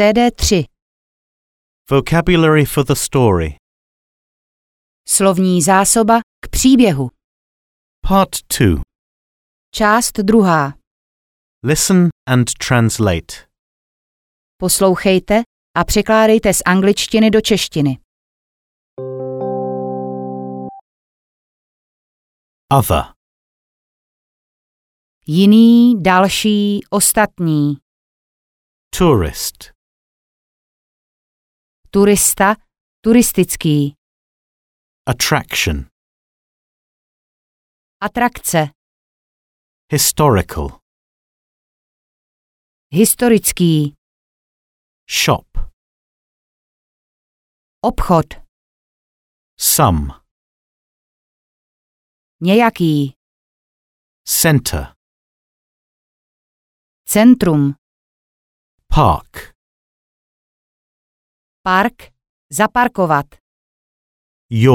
CD3. Vocabulary for the story. Slovní zásoba k příběhu. Part 2. Část 2. Listen and translate. Poslouchejte a překládejte z angličtiny do češtiny. Other. Jiný, další, ostatní. Tourist. Turista, turistický. Attraction. Atrakce. Historical. Historický. Shop. Obchod. Some. Nějaký. Center. Centrum. Park. Park. Zaparkovat.